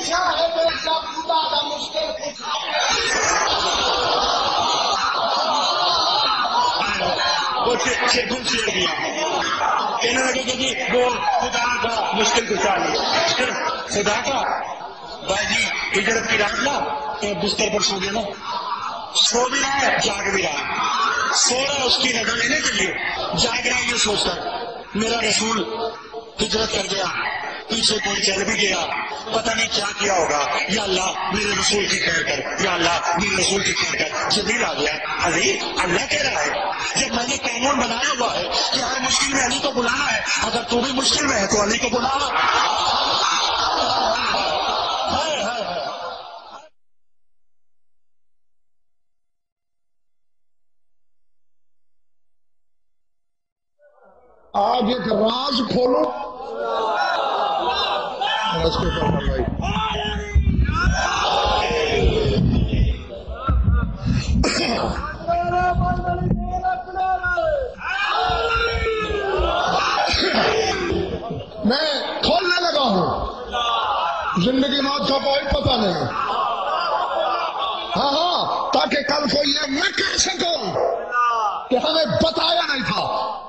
کیا ہے بیٹا خدا کا مشکل پوچھا وہ چھیڑ دیا کہنے لگے کہ جی وہ خدا کا مشکل کشا لیا خدا کا بھائی جی ہجرت کی رات نا تو بستر پر سو گیا نا سو بھی رہا ہے جاگ بھی رہا ہے سو رہا اس کی رضا لینے کے لیے جاگ رہا یہ سوچتا ہے میرا رسول ہجرت کر گیا پیچھے کوئی چل بھی گیا پتہ نہیں کیا کیا ہوگا یا اللہ میرے رسول کی خیر کر یا اللہ میرے رسول کی خیر کر جبریل آ گیا علی اللہ کہہ رہا ہے جب میں نے قانون بنایا ہوا ہے کہ ہر مشکل میں علی کو بلانا ہے اگر تو بھی مشکل میں ہے تو علی کو بلا آج ایک راز کھولو اس کے اوپر بھائی میں کھولنے لگا ہوں زندگی موت کا کوئی پتہ نہیں ہاں تاکہ کل کو یہ نہ کہہ سکوں کہ ہمیں بتایا نہیں تھا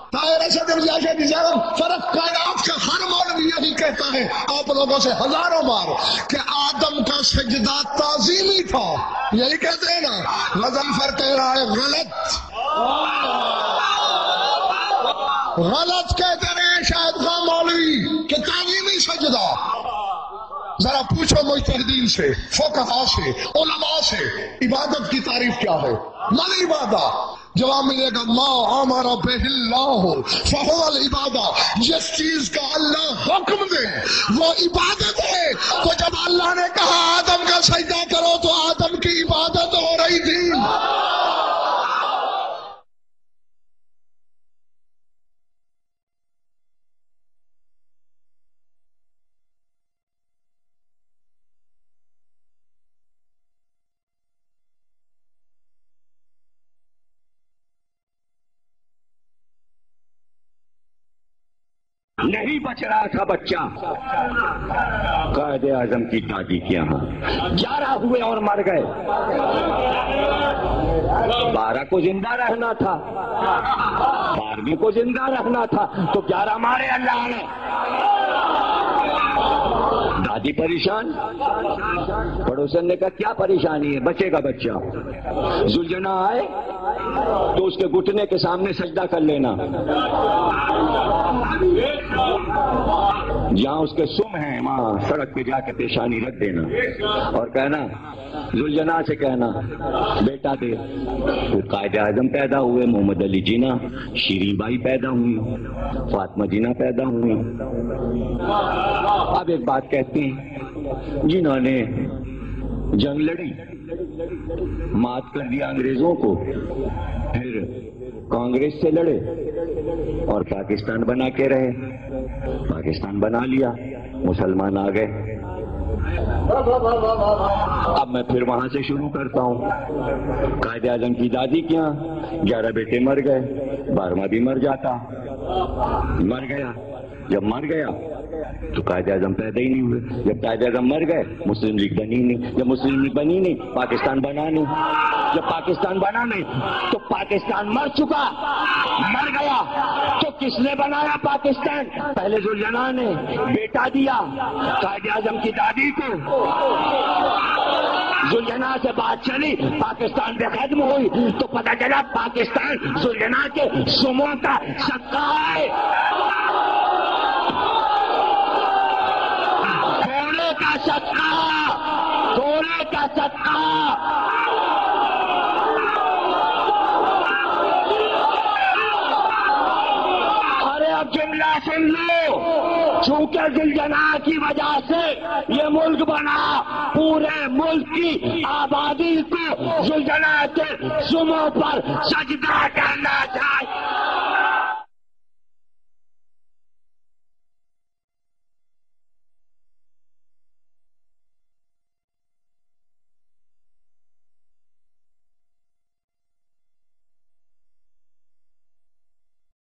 فرق کائنات کا ہر مولوی یہی کہتا ہے آپ لوگوں سے ہزاروں بار کہ آدم کا سجدہ تعظیمی تھا یہی کہتے ہیں نا غضنفر کہہ رہا ہے غلط کہتے ہیں شاید خان مولوی کہ تعظیمی سجدہ ذرا پوچھو مجتہدین سے فقہاء سے علماء سے عبادت کی تعریف کیا ہے من عبادت جواب ملے گا ما امر بہ اللہ فہو العبادہ جس چیز کا اللہ حکم دے وہ عبادت ہے تو جب اللہ نے کہا آدم کا سجدہ کرو تو آدم کی عبادت ہو رہی تھی نہیں بچ رہا تھا بچہ قائد اعظم کی دادی کے یہاں 11 ہوئے اور مر گئے 12 کو زندہ رہنا تھا 12ویں کو زندہ رہنا تھا تو 11 مارے اللہ نے دادی پریشان پڑوسن نے کہا کیا پریشانی ہے بچے گا بچہ زلجنا آئے تو اس کے گھٹنے کے سامنے سجدہ کر لینا جہاں اس کے سم ہیں وہاں سڑک پہ جا کے پیشانی رکھ دینا اور کہنا زلجنا سے کہنا بیٹا دے پھر قائد اعظم پیدا ہوئے محمد علی جینا شیریں بائی پیدا ہوئی فاطمہ جینا پیدا ہوئی اب ایک بات کہتے ہیں جنہوں نے جنگ لڑی مات کر دیا انگریزوں کو پھر کانگریس سے لڑے اور پاکستان بنا کے رہے پاکستان بنا لیا مسلمان آ گئے اب میں پھر وہاں سے شروع کرتا ہوں قائد اعظم کی دادی کے یہاں 11 بیٹے مر گئے 12واں بھی مر جاتا مر گیا جب مر گیا تو قائد اعظم پیدا ہی نہیں ہوئے جب قائد اعظم مر گئے مسلم لیگ بنی نہیں جب مسلم لیگ بنی نہیں پاکستان بنا نہیں جب پاکستان بنا نہیں تو پاکستان مر چکا مر گیا تو کس نے بنایا پاکستان پہلے زلجنا نے بیٹا دیا قائد اعظم کی دادی کو زلجنا سے بات چلی پاکستان بے ختم ہوئی تو پتہ چلا پاکستان زلجنا کے سموں کا صدقہ ہے کا صدقہ تھوڑے کا صدقہ ارے اب جملہ سن لو چونکہ زلجنا کی وجہ سے یہ ملک بنا پورے ملک کی آبادی کو زلجنا کے سموں پر سجدہ کرنا چاہیے